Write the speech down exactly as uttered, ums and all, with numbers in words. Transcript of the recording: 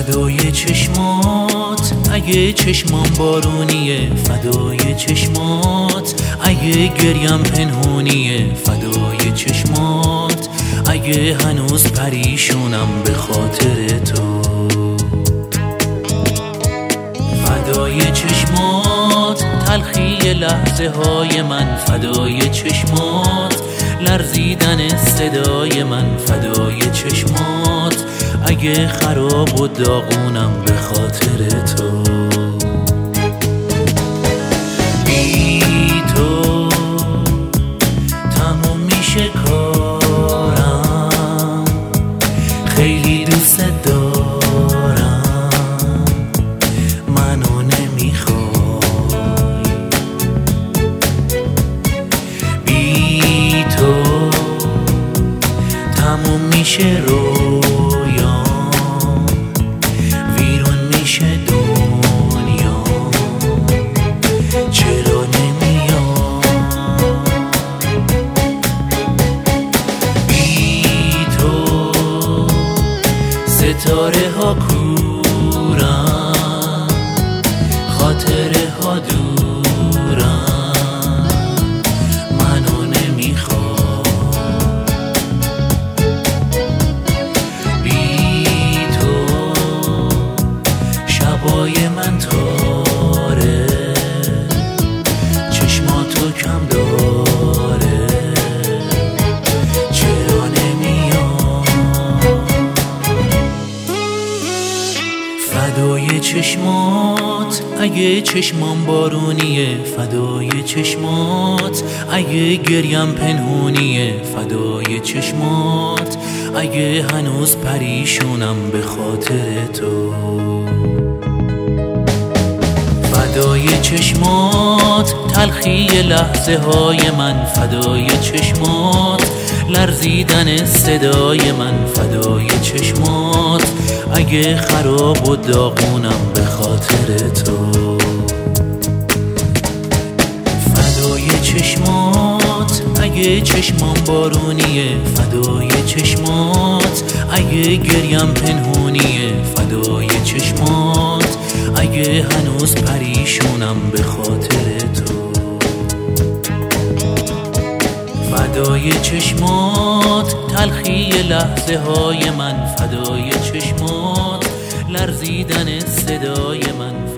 فدای چشمات اگه چشمام بارونیه، فدای چشمات اگه گریم پنهونیه، فدای چشمات اگه هنوز پریشونم به خاطر تو، فدای چشمات تلخی لحظه های من، فدای چشمات لرزیدن صدای من، فدای چشمات اگه خراب و داغونم به خاطر تو. بی تو تموم میشه کارم، خیلی دوست دارم، منو نمیخوای. بی تو تموم میشه رویام، ویرون میشه دنیا، چرا نمیای؟ بی تو ستاره ها کورن، خاطره ها دورن، منو نمیخوای. بی تو شبای من تاره، چشماتو کم داره، چرا نمیای؟ فدای چشمات اگه چشمام بارونیه، فدای چشمات اگه گریم پنهونیه، فدای چشمات اگه هنوز پریشونم به خاطر تو، فدای چشمات تلخی لحظه های من، فدای چشمات لرزیدن صدای من، فدای چشمات اگه خراب و داغونم به خاطر تو، فدای چشمات اگه چشمام بارونیه، فدای چشمات اگه گریم پنهونیه، فدای چشمات اگه هنوز پریشونم به خاطر تو، فدای چشمات تلخی لحظه های من، فدای چشمات لرزیدن صدای من.